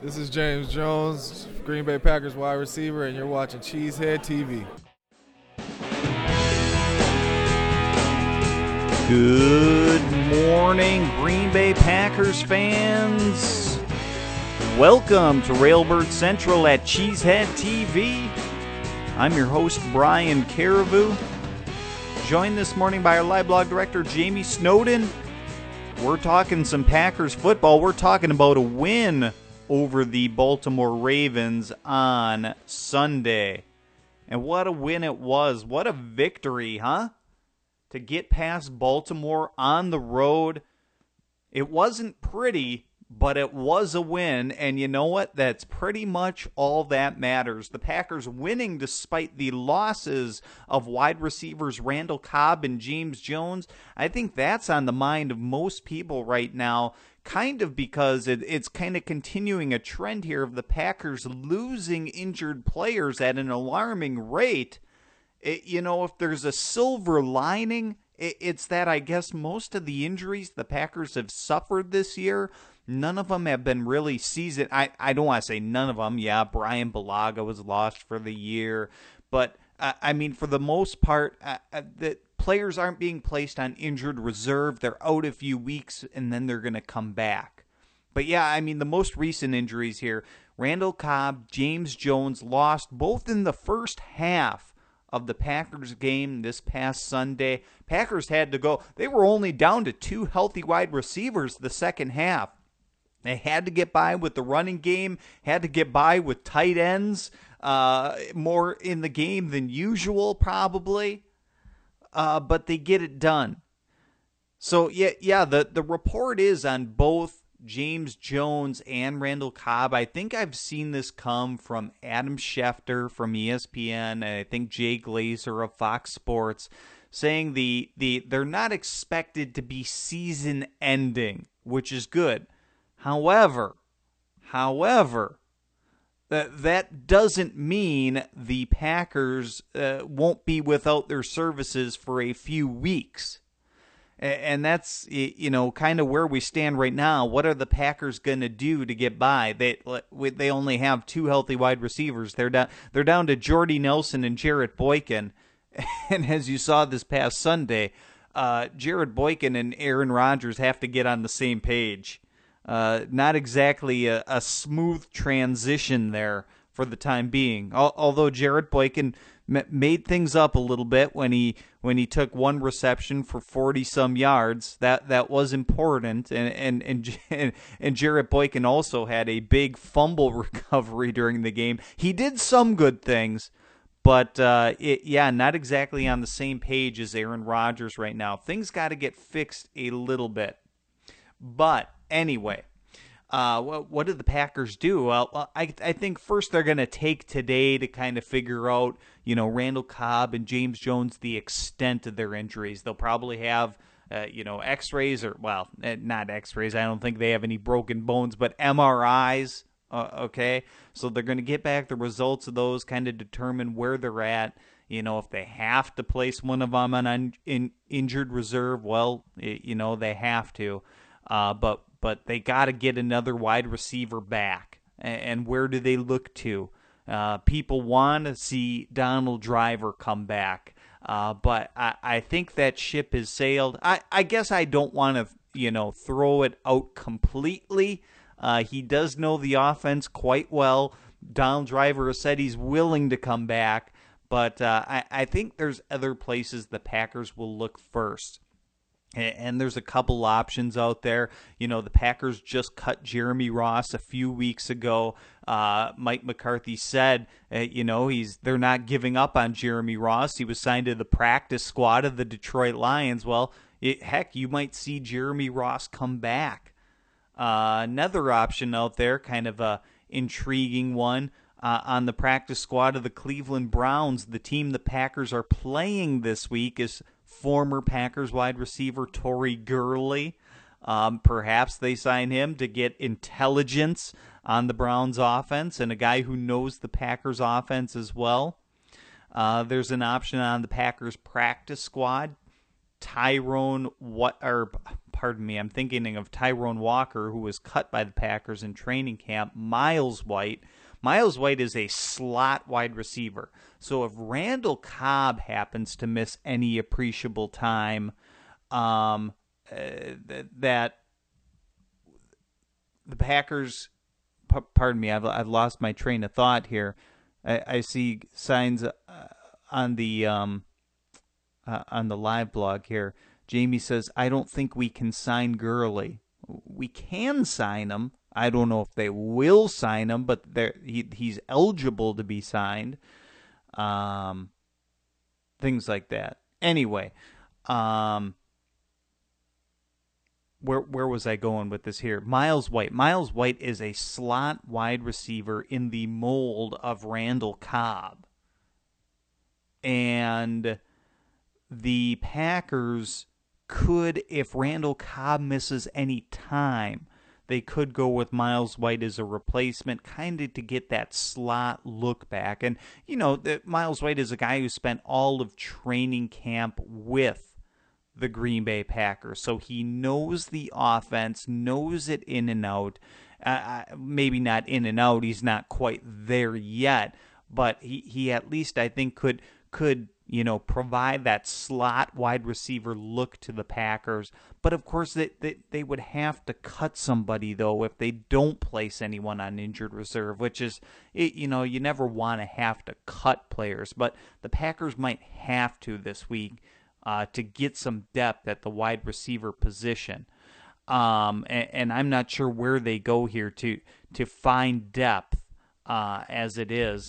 This is James Jones, Green Bay Packers wide receiver, and you're watching Cheesehead TV. Good morning, Green Bay Packers fans. Welcome to Railbird Central at Cheesehead TV. I'm your host, Brian Caribou. Joined this morning by our live blog director, Jamie Snowden. We're talking some Packers football. We're talking about a win over the Baltimore Ravens on Sunday. And what a win it was. What a victory, huh? To get past Baltimore on the road. It wasn't pretty, but it was a win. And you know what? That's pretty much all that matters. The Packers winning despite the losses of wide receivers Randall Cobb and James Jones. I think that's on the mind of most people right now. Kind of because it's kind of continuing a trend here of the Packers losing injured players at an alarming rate. If there's a silver lining, it's that I guess most of the injuries the Packers have suffered this year, none of them have been really seasoned. I don't want to say none of them. Yeah, Brian Bulaga was lost for the year. But, for the most part, the players aren't being placed on injured reserve. They're out a few weeks, and then they're going to come back. But, yeah, the most recent injuries here, Randall Cobb, James Jones lost both in the first half of the Packers game this past Sunday. Packers had to go. They were only down to two healthy wide receivers the second half. They had to get by with the running game, had to get by with tight ends more in the game than usual probably, but they get it done. So, the report is on both James Jones and Randall Cobb. I think I've seen this come from Adam Schefter from ESPN, and I think Jay Glazer of Fox Sports, saying they're not expected to be season-ending, which is good. However, that doesn't mean the Packers won't be without their services for a few weeks. And that's, kind of where we stand right now. What are the Packers going to do to get by? They only have two healthy wide receivers. They're down to Jordy Nelson and Jarrett Boykin. And as you saw this past Sunday, Jarrett Boykin and Aaron Rodgers have to get on the same page. Not exactly a smooth transition there for the time being. Although Jarrett Boykin made things up a little bit when he took one reception for 40-some yards. That was important. And Jarrett Boykin also had a big fumble recovery during the game. He did some good things, but not exactly on the same page as Aaron Rodgers right now. Things got to get fixed a little bit. But anyway, what did the Packers do? Well, I think first they're going to take today to kind of figure out, Randall Cobb and James Jones, the extent of their injuries. They'll probably have, x-rays not x-rays. I don't think they have any broken bones, but MRIs, okay? So they're going to get back the results of those, kind of determine where they're at. If they have to place one of them on injured reserve, they have to. But they got to get another wide receiver back. And where do they look to? People want to see Donald Driver come back. But I think that ship has sailed. I guess I don't want to, throw it out completely. He does know the offense quite well. Donald Driver has said he's willing to come back. But I think there's other places the Packers will look first. And there's a couple options out there. The Packers just cut Jeremy Ross a few weeks ago. Mike McCarthy said, they're not giving up on Jeremy Ross. He was signed to the practice squad of the Detroit Lions. Well, you might see Jeremy Ross come back. Another option out there, kind of a intriguing one, on the practice squad of the Cleveland Browns. The team the Packers are playing this week is former Packers wide receiver Tory Gurley. Perhaps they sign him to get intelligence on the Browns offense and a guy who knows the Packers offense as well. There's an option on the Packers practice squad. pardon me, I'm thinking of Tyrone Walker, who was cut by the Packers in training camp. Miles White. Miles White is a slot wide receiver. So if Randall Cobb happens to miss any appreciable time, that the Packers, pardon me, I've lost my train of thought here. I see signs on the live blog here. Jamie says, I don't think we can sign Gurley. We can sign him. I don't know if they will sign him, but he's eligible to be signed. Things like that. Anyway, where was I going with this here? Miles White. Miles White is a slot wide receiver in the mold of Randall Cobb. And the Packers could, if Randall Cobb misses any time, they could go with Miles White as a replacement, kind of to get that slot look back. And, Miles White is a guy who spent all of training camp with the Green Bay Packers. So he knows the offense, knows it in and out. Maybe not in and out. He's not quite there yet. But he at least, I think, could provide that slot wide receiver look to the Packers. But, of course, they would have to cut somebody, though, if they don't place anyone on injured reserve, which is, you never want to have to cut players. But the Packers might have to this week to get some depth at the wide receiver position. And I'm not sure where they go here to find depth. As it is,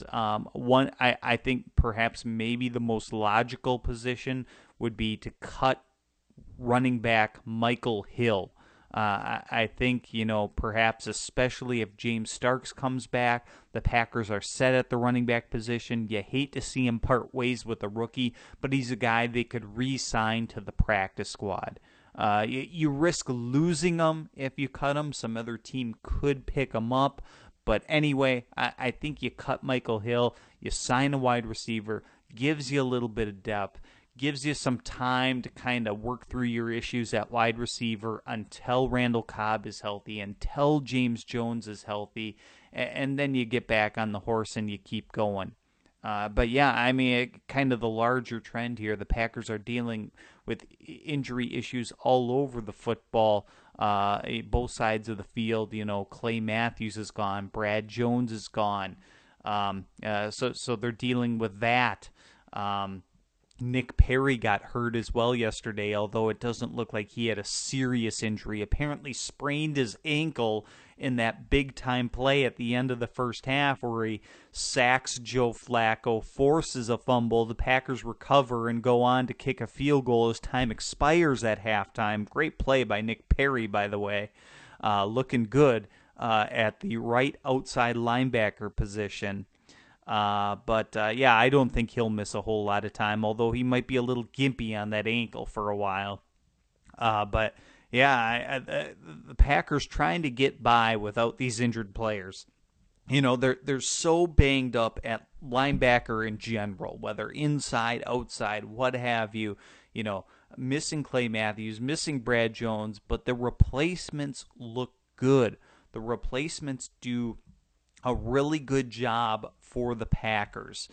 I think perhaps maybe the most logical position would be to cut running back Michael Hill. I think, perhaps especially if James Starks comes back, the Packers are set at the running back position. You hate to see him part ways with a rookie, but he's a guy they could re-sign to the practice squad. You risk losing him if you cut him. Some other team could pick him up. But anyway, I think you cut Michael Hill, you sign a wide receiver, gives you a little bit of depth, gives you some time to kind of work through your issues at wide receiver until Randall Cobb is healthy, until James Jones is healthy, and then you get back on the horse and you keep going. But yeah, I mean, kind of the larger trend here, the Packers are dealing with injury issues all over the football, both sides of the field. Clay Matthews is gone, Brad Jones is gone, so they're dealing with that. Nick Perry got hurt as well yesterday, although it doesn't look like he had a serious injury. Apparently sprained his ankle in that big-time play at the end of the first half where he sacks Joe Flacco, forces a fumble, the Packers recover and go on to kick a field goal as time expires at halftime. Great play by Nick Perry, by the way. Looking good at the right outside linebacker position. But I don't think he'll miss a whole lot of time, although he might be a little gimpy on that ankle for a while. But the Packers trying to get by without these injured players. They're so banged up at linebacker in general, whether inside, outside, what have you. Missing Clay Matthews, missing Brad Jones, but the replacements look good. The replacements do a really good job for the Packers.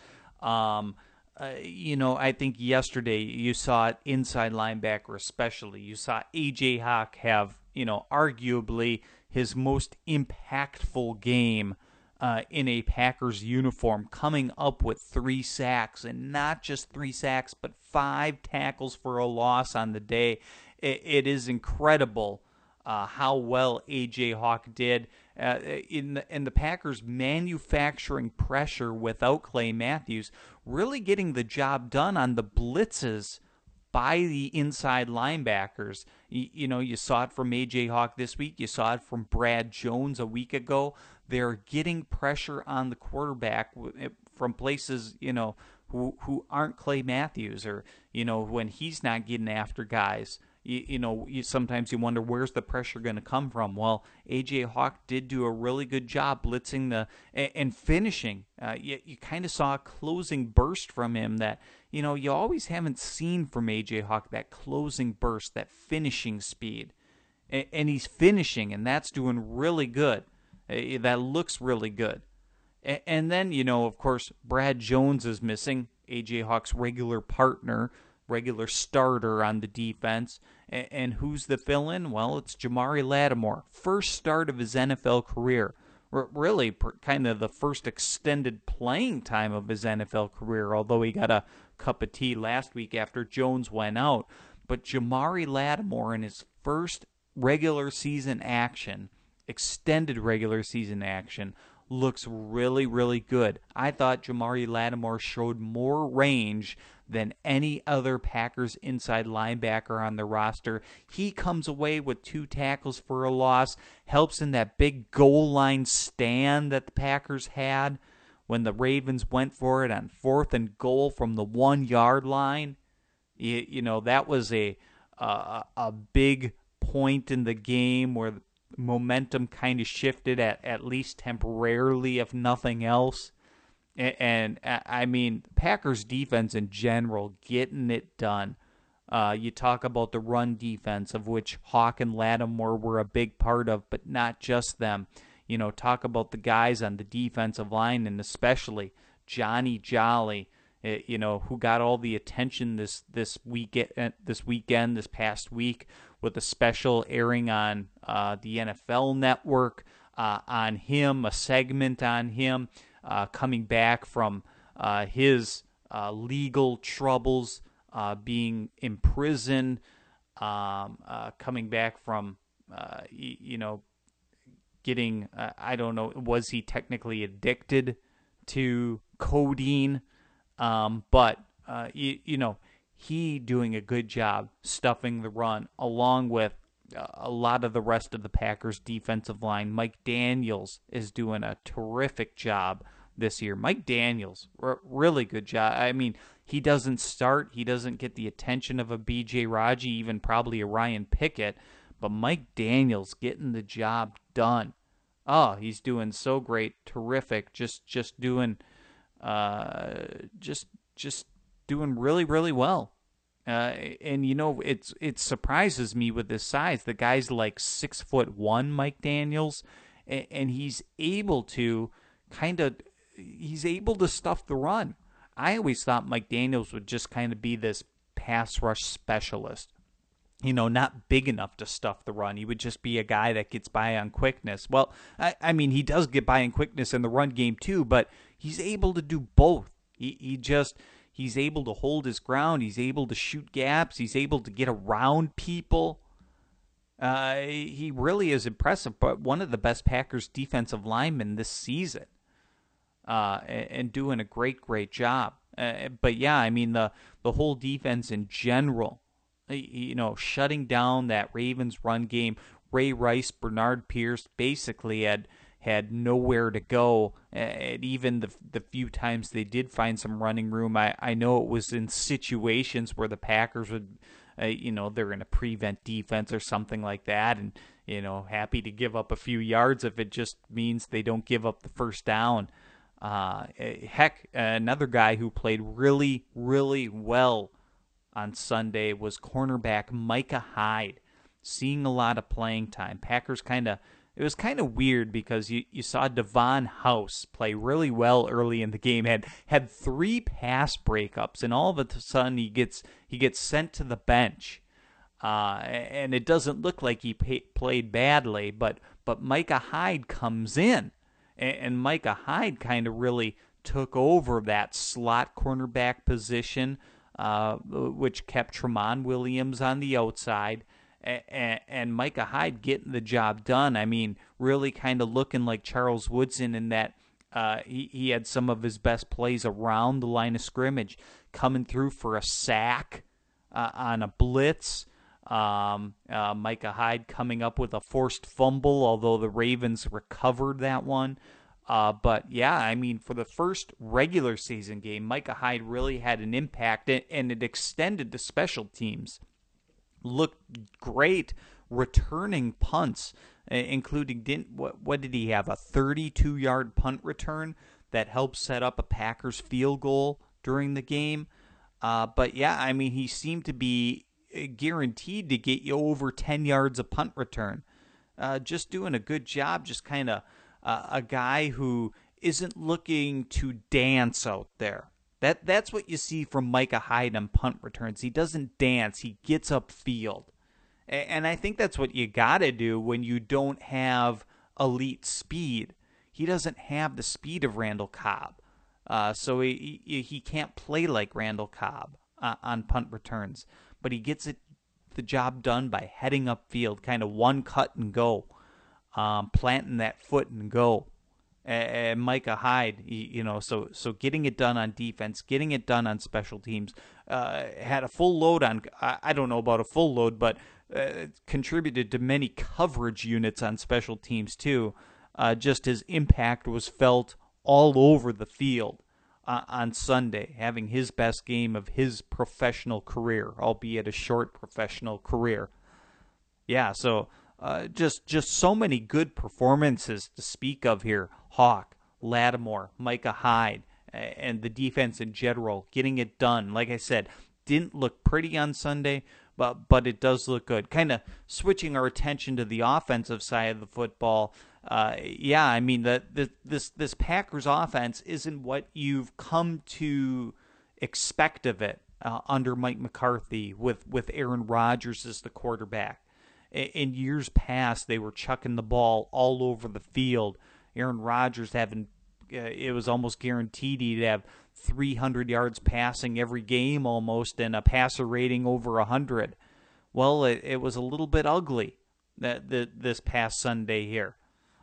I think yesterday you saw it inside linebacker especially. You saw A.J. Hawk have, arguably his most impactful game in a Packers uniform, coming up with 3 sacks, and not just 3 sacks, but 5 tackles for a loss on the day. It is incredible how well A.J. Hawk did in the Packers manufacturing pressure without Clay Matthews, really getting the job done on the blitzes by the inside linebackers. You saw it from A.J. Hawk this week. You saw it from Brad Jones a week ago. They're getting pressure on the quarterback from places, who aren't Clay Matthews, or, when he's not getting after guys. Sometimes you wonder, where's the pressure going to come from? Well, A.J. Hawk did do a really good job blitzing and finishing. You kind of saw a closing burst from him that, you always haven't seen from A.J. Hawk, that closing burst, that finishing speed. and he's finishing, and that's doing really good. That looks really good. And then, of course, Brad Jones is missing, A.J. Hawk's regular partner, regular starter on the defense. And who's the fill-in? Well, it's Jamari Lattimore. First start of his NFL career. Really kind of the first extended playing time of his NFL career, although he got a cup of tea last week after Jones went out. But Jamari Lattimore in his first regular season action, extended regular season action, looks really, really good. I thought Jamari Lattimore showed more range than any other Packers inside linebacker on the roster. He comes away with 2 tackles for a loss, helps in that big goal line stand that the Packers had when the Ravens went for it on 4th and goal from the 1-yard line. That was a big point in the game where the momentum kind of shifted at least temporarily, if nothing else. And I mean, Packers defense in general, getting it done. You talk about the run defense, of which Hawk and Lattimore were a big part of, but not just them. Talk about the guys on the defensive line, and especially Johnny Jolly, who got all the attention this past week, with a special airing on the NFL Network on him, a segment on him. Coming back from his legal troubles, being imprisoned, coming back from, getting, I don't know, was he technically addicted to codeine? But he doing a good job stuffing the run, along with a lot of the rest of the Packers defensive line. Mike Daniels is doing a terrific job this year. Mike Daniels, really good job. I mean, he doesn't start. He doesn't get the attention of a B.J. Raji, even probably a Ryan Pickett. But Mike Daniels getting the job done. Oh, he's doing so great. Terrific. Just doing doing really, really well. And it surprises me with his size. The guy's like 6'1", Mike Daniels, and he's able to stuff the run. I always thought Mike Daniels would just kind of be this pass rush specialist, not big enough to stuff the run. He would just be a guy that gets by on quickness. Well, I mean, he does get by on quickness in the run game too, but he's able to do both. He's able to hold his ground. He's able to shoot gaps. He's able to get around people. He really is impressive, but one of the best Packers defensive linemen this season, and doing a great, great job. But yeah, I mean, the whole defense in general, shutting down that Ravens run game. Ray Rice, Bernard Pierce basically had nowhere to go. And even the few times they did find some running room, I know it was in situations where the Packers would, they're in a prevent defense or something like that, and, happy to give up a few yards if it just means they don't give up the first down. Another guy who played really, really well on Sunday was cornerback Micah Hyde, seeing a lot of playing time. Packers it was kind of weird because you saw Devon House play really well early in the game, had 3 pass breakups, and all of a sudden he gets sent to the bench. And it doesn't look like he played badly, but Micah Hyde comes in, and Micah Hyde kind of really took over that slot cornerback position, which kept Tramon Williams on the outside. And Micah Hyde getting the job done. I mean, really kind of looking like Charles Woodson in that he had some of his best plays around the line of scrimmage, coming through for a sack on a blitz. Micah Hyde coming up with a forced fumble, although the Ravens recovered that one. But yeah, I mean, for the first regular season game, Micah Hyde really had an impact, and it extended to special teams. Looked great returning punts, including, what did he have, a 32-yard punt return that helped set up a Packers field goal during the game. But yeah, I mean, he seemed to be guaranteed to get you over 10 yards of punt return. Just doing a good job, just kind of a guy who isn't looking to dance out there. That's what you see from Micah Hyde on punt returns. He doesn't dance. He gets upfield. And I think that's what you got to do when you don't have elite speed. He doesn't have the speed of Randall Cobb. So he can't play like Randall Cobb on punt returns. But he gets the job done by heading upfield, kind of one cut and go, planting that foot and go. And Micah Hyde, so getting it done on defense, getting it done on special teams, had a full load on, I don't know about a full load, but contributed to many coverage units on special teams too. Just his impact was felt all over the field on Sunday, having his best game of his professional career, albeit a short professional career. Yeah, so just so many good performances to speak of here. Hawk, Lattimore, Micah Hyde, and the defense in general, getting it done. Like I said, didn't look pretty on Sunday, but it does look good. Kind of switching our attention to the offensive side of the football. I mean, this Packers offense isn't what you've come to expect of it under Mike McCarthy with Aaron Rodgers as the quarterback. In years past, they were chucking the ball all over the field. Aaron Rodgers it was almost guaranteed he'd have 300 yards passing every game almost and a passer rating over 100. Well, it was a little bit ugly this past Sunday here.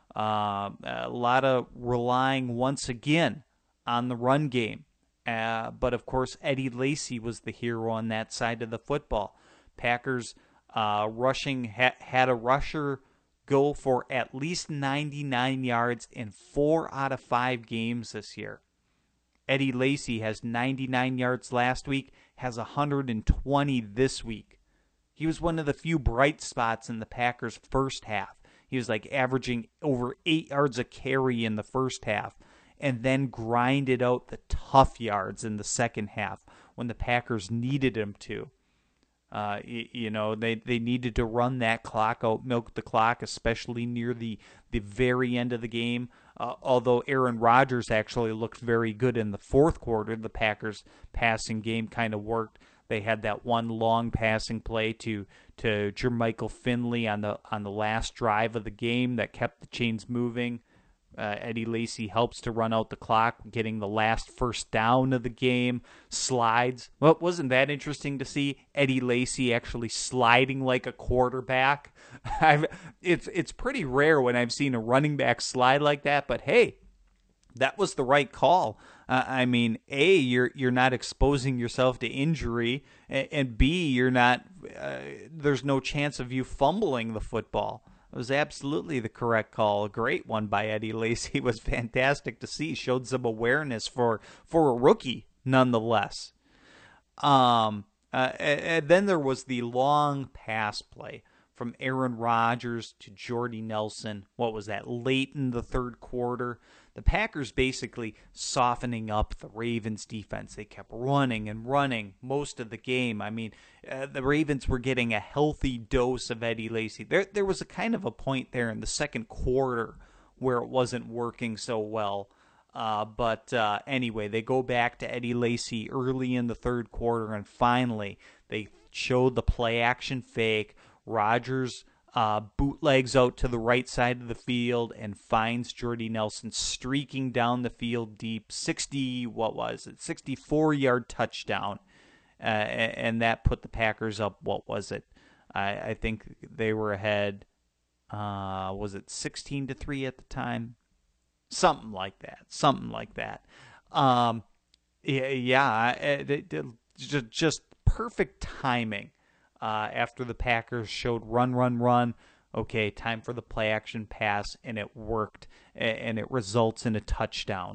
A lot of relying once again on the run game. But, of course, Eddie Lacy was the hero on that side of the football. Packers rushing had a rusher go for at least 99 yards in 4 out of 5 games this year. Eddie Lacy has 99 yards last week, has 120 this week. He was one of the few bright spots in the Packers' first half. He was like averaging over 8 yards a carry in the first half and then grinded out the tough yards in the second half when the Packers needed him to. They needed to run that clock out, milk the clock, especially near the very end of the game. Although Aaron Rodgers actually looked very good in the fourth quarter, the Packers' passing game kind of worked. They had that one long passing play to Jermichael Finley on the last drive of the game that kept the chains moving. Eddie Lacy helps to run out the clock, getting the last first down of the game, slides. Well, wasn't that interesting to see Eddie Lacy actually sliding like a quarterback? It's pretty rare when I've seen a running back slide like that, but hey, that was the right call. I mean, A, you're not exposing yourself to injury, and B, you're not. There's no chance of you fumbling the football. It was absolutely the correct call. A great one by Eddie Lacy. It was fantastic to see. Showed some awareness for a rookie, nonetheless. And then there was the long pass play from Aaron Rodgers to Jordy Nelson. What was that? Late in the third quarter. The Packers basically softening up the Ravens defense. They kept running and running most of the game. I mean, the Ravens were getting a healthy dose of Eddie Lacy. There was a kind of a point there in the second quarter where it wasn't working so well. But anyway, they go back to Eddie Lacy early in the third quarter, and finally they showed the play action fake. Rodgers bootlegs out to the right side of the field and finds Jordy Nelson streaking down the field deep, 64-yard touchdown. And that put the Packers up, what was it? I think they were ahead, was it 16-3 at the time? Something like that. Just perfect timing. After the Packers showed run, okay, time for the play action pass, and it worked, and it results in a touchdown.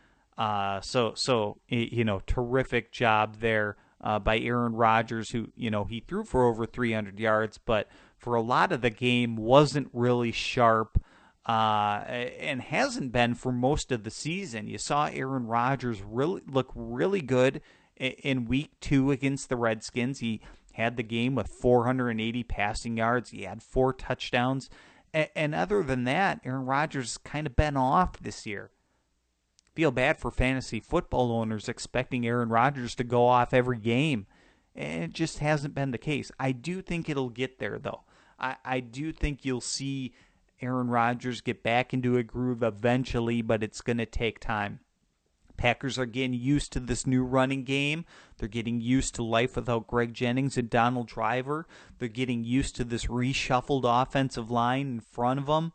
Terrific job there by Aaron Rodgers, who, he threw for over 300 yards, but for a lot of the game wasn't really sharp, and hasn't been for most of the season. You saw Aaron Rodgers look really good in week 2 against the Redskins. He had the game with 480 passing yards. He had 4 touchdowns. And other than that, Aaron Rodgers has kind of been off this year. Feel bad for fantasy football owners expecting Aaron Rodgers to go off every game. And it just hasn't been the case. I do think it'll get there, though. I do think you'll see Aaron Rodgers get back into a groove eventually, but it's going to take time. Packers are getting used to this new running game. They're getting used to life without Greg Jennings and Donald Driver. They're getting used to this reshuffled offensive line in front of them.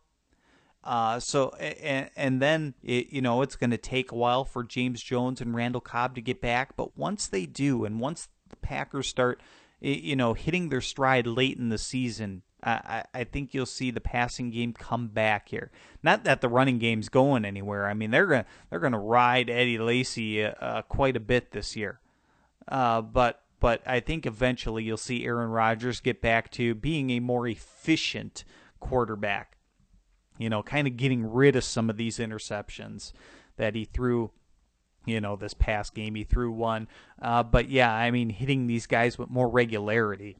And then it's going to take a while for James Jones and Randall Cobb to get back. But once they do, and once the Packers start, hitting their stride late in the season, I think you'll see the passing game come back here. Not that the running game's going anywhere. I mean, they're gonna ride Eddie Lacy quite a bit this year. But I think eventually you'll see Aaron Rodgers get back to being a more efficient quarterback. Kind of getting rid of some of these interceptions that he threw. This past game he threw one. But yeah, I mean, hitting these guys with more regularity.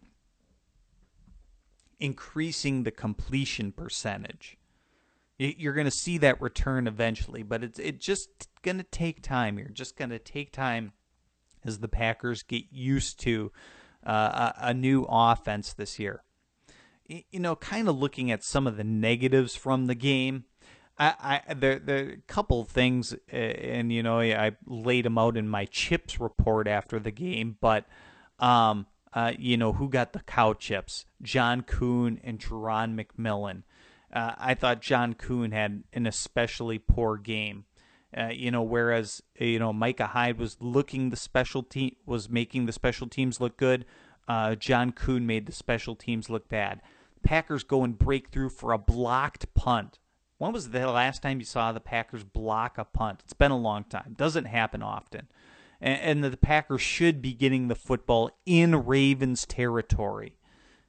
Increasing the completion percentage. You're going to see that return eventually, but it's just going to take time here. Just going to take time as the Packers get used to a new offense this year. Kind of looking at some of the negatives from the game, there are a couple of things, and I laid them out in my chips report after the game, but who got the cow chips? John Kuhn and Teron McMillan. I thought John Kuhn had an especially poor game. Whereas Micah Hyde was making the special teams look good. John Kuhn made the special teams look bad. Packers go and break through for a blocked punt. When was the last time you saw the Packers block a punt? It's been a long time. Doesn't happen often. And the Packers should be getting the football in Ravens territory,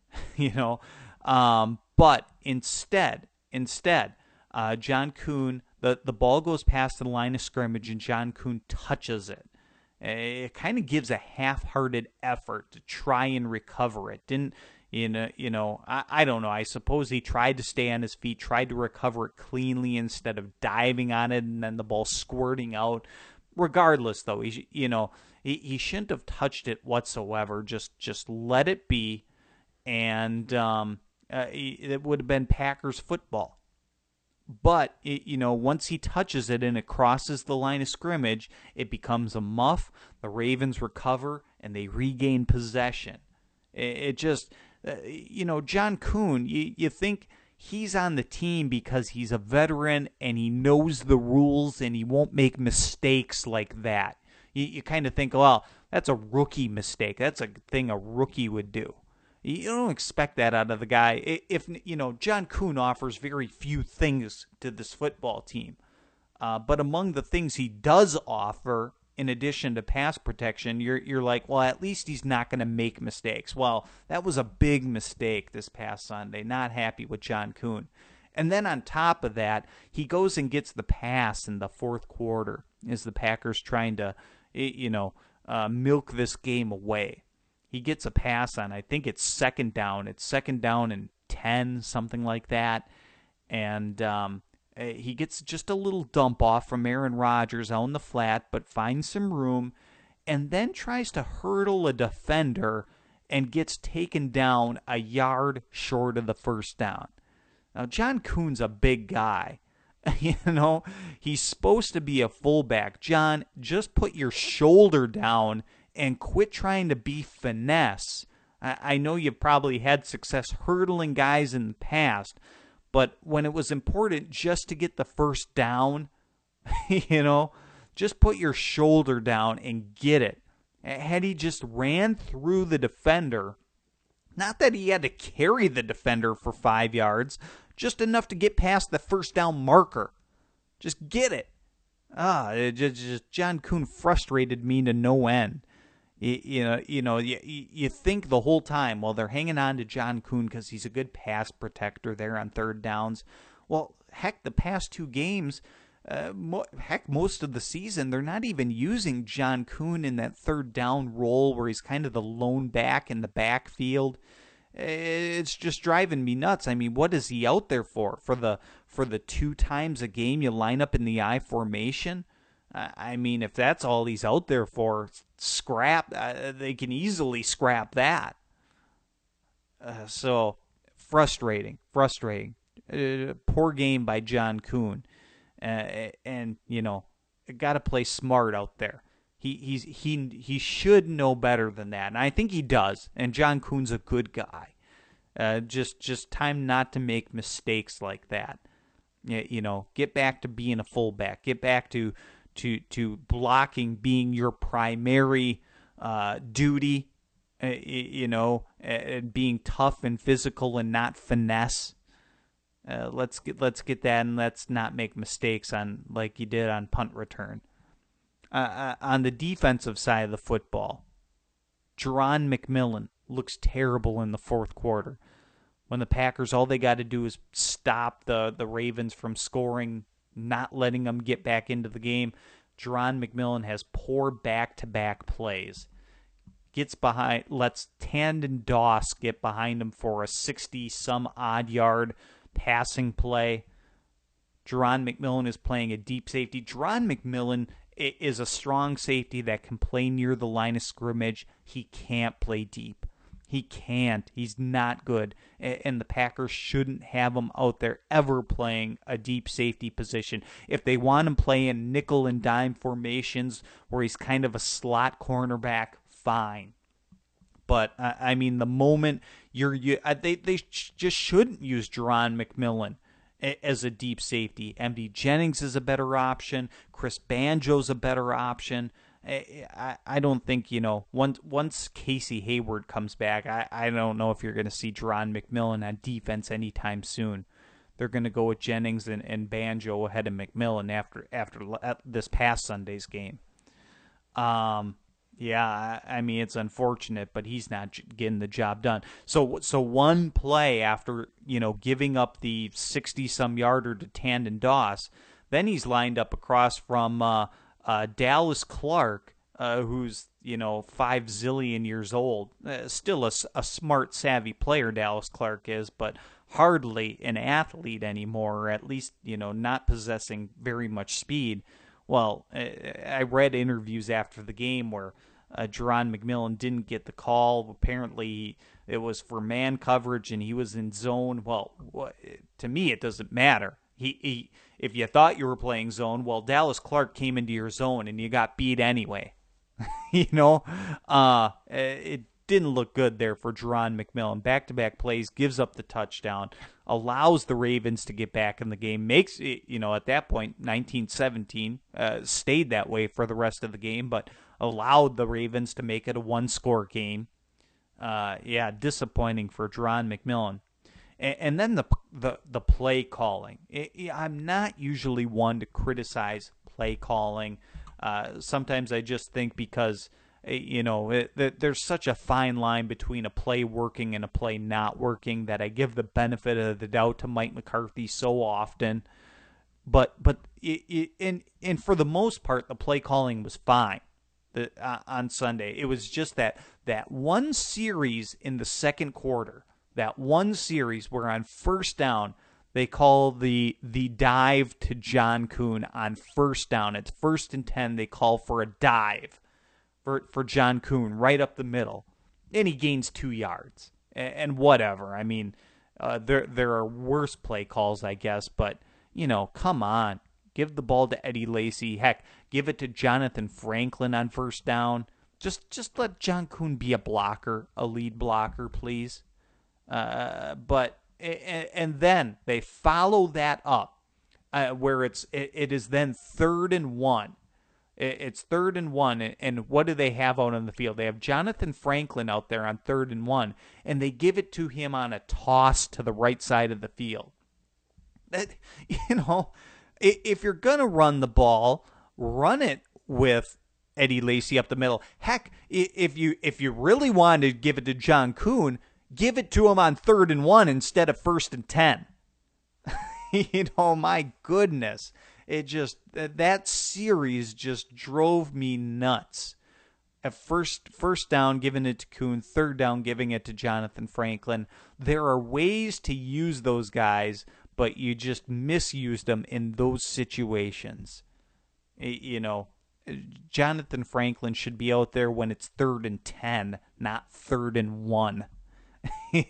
But instead, John Kuhn, the ball goes past the line of scrimmage and John Kuhn touches it. It kind of gives a half-hearted effort to try and recover it. I don't know. I suppose he tried to stay on his feet, tried to recover it cleanly instead of diving on it and then the ball squirting out. Regardless, though, he shouldn't have touched it whatsoever. Just let it be, and it would have been Packers football. But once he touches it and it crosses the line of scrimmage, it becomes a muff. The Ravens recover and they regain possession. It just, John Kuhn, you think he's on the team because he's a veteran and he knows the rules and he won't make mistakes like that. You kind of think, well, that's a rookie mistake. That's a thing a rookie would do. You don't expect that out of the guy. If John Kuhn offers very few things to this football team. But among the things he does offer, in addition to pass protection, you're like, well, at least he's not going to make mistakes. Well, that was a big mistake this past Sunday. Not happy with John Kuhn. And then on top of that, he goes and gets the pass in the fourth quarter as the Packers trying to, milk this game away. He gets a pass on, I think it's second down. It's second down and 10, something like that. And he gets just a little dump off from Aaron Rodgers on the flat, but finds some room and then tries to hurdle a defender and gets taken down a yard short of the first down. Now, John Kuhn's a big guy. He's supposed to be a fullback. John, just put your shoulder down and quit trying to be finesse. I know you've probably had success hurdling guys in the past, but when it was important just to get the first down, just put your shoulder down and get it. Had he just ran through the defender, not that he had to carry the defender for 5 yards, just enough to get past the first down marker. Just get it. John Kuhn frustrated me to no end. You think the whole time, well, they're hanging on to John Kuhn because he's a good pass protector there on third downs. Well, heck, the past 2 games, Most of the season, they're not even using John Kuhn in that third down role where he's kind of the lone back in the backfield. It's just driving me nuts. I mean, what is he out there for? For the 2 times a game you line up in the I formation? I mean, if that's all he's out there for, scrap. They can easily scrap that. So frustrating. Poor game by John Kuhn, and got to play smart out there. He should know better than that, and I think he does. And John Kuhn's a good guy. Just time not to make mistakes like that. Get back to being a fullback. Get back to blocking being your primary duty. Being tough and physical and not finesse. Let's get that, and let's not make mistakes on like you did on punt return. On the defensive side of the football, Jerron McMillan looks terrible in the fourth quarter. When the Packers, all they got to do is stop the Ravens from scoring, not letting them get back into the game. Jerron McMillan has poor back-to-back plays. Gets behind, lets Tandon Doss get behind him for a 60-some-odd yard passing play. Jerron McMillan is playing a deep safety. Jerron McMillan is a strong safety that can play near the line of scrimmage. He can't play deep. He can't. He's not good. And the Packers shouldn't have him out there ever playing a deep safety position. If they want him playing nickel and dime formations where he's kind of a slot cornerback, fine. But, I mean, the moment they just shouldn't use Jerron McMillan as a deep safety. MD Jennings is a better option. Chris Banjo's a better option. I don't think, once Casey Hayward comes back, I don't know if you're going to see Jerron McMillan on defense anytime soon. They're going to go with Jennings and Banjo ahead of McMillan after this past Sunday's game. Yeah, I mean, it's unfortunate, but he's not getting the job done. So one play after, giving up the 60-some yarder to Tandon Doss, then he's lined up across from Dallas Clark, who's, 5 zillion years old. Still a smart, savvy player, Dallas Clark is, but hardly an athlete anymore, or at least, not possessing very much speed. Well, I read interviews after the game where Jerron McMillan didn't get the call. Apparently, it was for man coverage, and he was in zone. Well, to me, it doesn't matter. If you thought you were playing zone, well, Dallas Clark came into your zone, and you got beat anyway. It didn't look good there for Jerron McMillan. Back-to-back plays, gives up the touchdown, allows the Ravens to get back in the game, makes it, at that point, 19-17, stayed that way for the rest of the game, but allowed the Ravens to make it a one-score game. Disappointing for Jerron McMillan. And then the play calling. I'm not usually one to criticize play calling. Sometimes I just think because there's such a fine line between a play working and a play not working that I give the benefit of the doubt to Mike McCarthy so often. But for the most part, the play calling was fine on Sunday. It was just that one series in the second quarter, that one series where on first down they call the dive to John Kuhn on first down. It's 1st and 10. They call for a dive for John Kuhn right up the middle, and he gains 2 yards. And whatever. I mean, there are worse play calls, I guess, but come on. Give the ball to Eddie Lacy. Heck, give it to Jonathan Franklin on first down. Just let John Kuhn be a blocker, a lead blocker, please. But then they follow that up where it is then 3rd and 1. It's 3rd and 1, and what do they have out on the field? They have Jonathan Franklin out there on 3rd and 1, and they give it to him on a toss to the right side of the field. That, if you're going to run the ball, run it with Eddie Lacy up the middle. Heck, if you really wanted to give it to John Kuhn, give it to him on 3rd and 1 instead of 1st and 10. My goodness. that series just drove me nuts. At first down, giving it to Kuhn. Third down, giving it to Jonathan Franklin. There are ways to use those guys, but you just misused them in those situations. Jonathan Franklin should be out there when it's 3rd and 10, not 3rd and 1. Get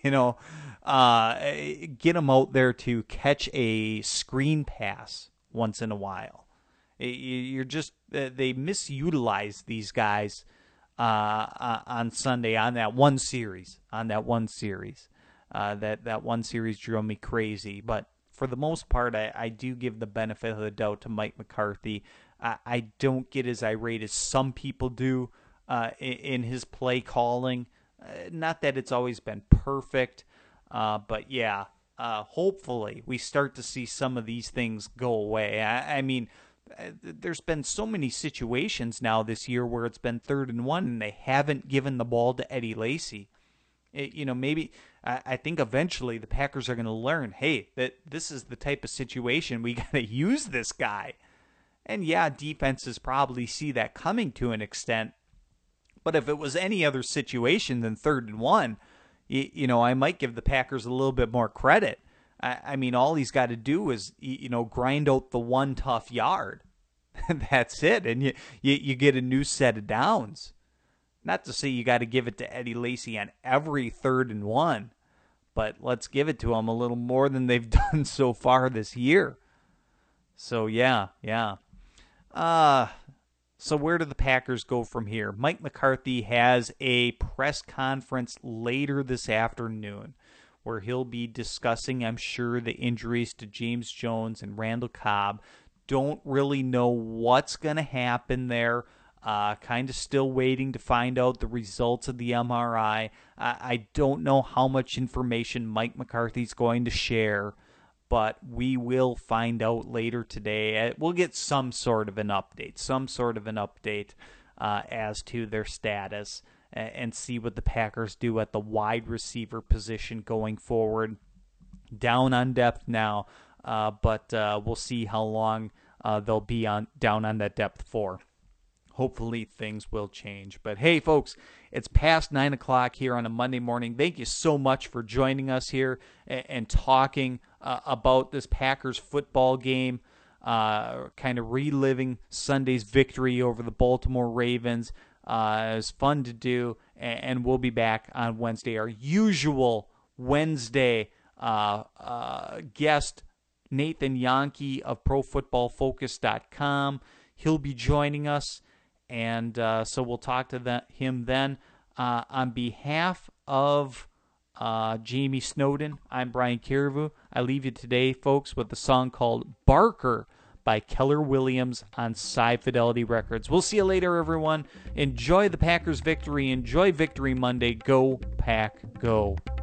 him out there to catch a screen pass once in a while. They misutilize these guys on Sunday on that one series. That one series drove me crazy. But for the most part, I do give the benefit of the doubt to Mike McCarthy. I don't get as irate as some people do in his play calling. Not that it's always been perfect, but yeah, hopefully we start to see some of these things go away. I mean, there's been so many situations now this year where it's been 3rd and 1 and they haven't given the ball to Eddie Lacy. Maybe I think eventually the Packers are going to learn, hey, that this is the type of situation we got to use this guy. And yeah, defenses probably see that coming to an extent. But if it was any other situation than 3rd and 1, I might give the Packers a little bit more credit. I mean, all he's got to do is, grind out the one tough yard. That's it. And you get a new set of downs. Not to say you got to give it to Eddie Lacy on every 3rd and 1, but let's give it to him a little more than they've done so far this year. So, yeah. So where do the Packers go from here? Mike McCarthy has a press conference later this afternoon where he'll be discussing, I'm sure, the injuries to James Jones and Randall Cobb. Don't really know what's going to happen there. Kind of still waiting to find out the results of the MRI. I don't know how much information Mike McCarthy's going to share, but we will find out later today. We'll get some sort of an update as to their status and see what the Packers do at the wide receiver position going forward. Down on depth now, but we'll see how long they'll be down on that depth for. Hopefully things will change. But hey, folks, it's past 9 o'clock here on a Monday morning. Thank you so much for joining us here and talking about this Packers football game, kind of reliving Sunday's victory over the Baltimore Ravens. It was fun to do, and we'll be back on Wednesday. Our usual Wednesday guest, Nathan Yankee of ProFootballFocus.com. He'll be joining us. And so we'll talk to him then. On behalf of Jamie Snowden, I'm Brian Carriveau. I leave you today, folks, with a song called Barker by Keller Williams on Sci Fidelity Records. We'll see you later, everyone. Enjoy the Packers' victory. Enjoy Victory Monday. Go, Pack, go.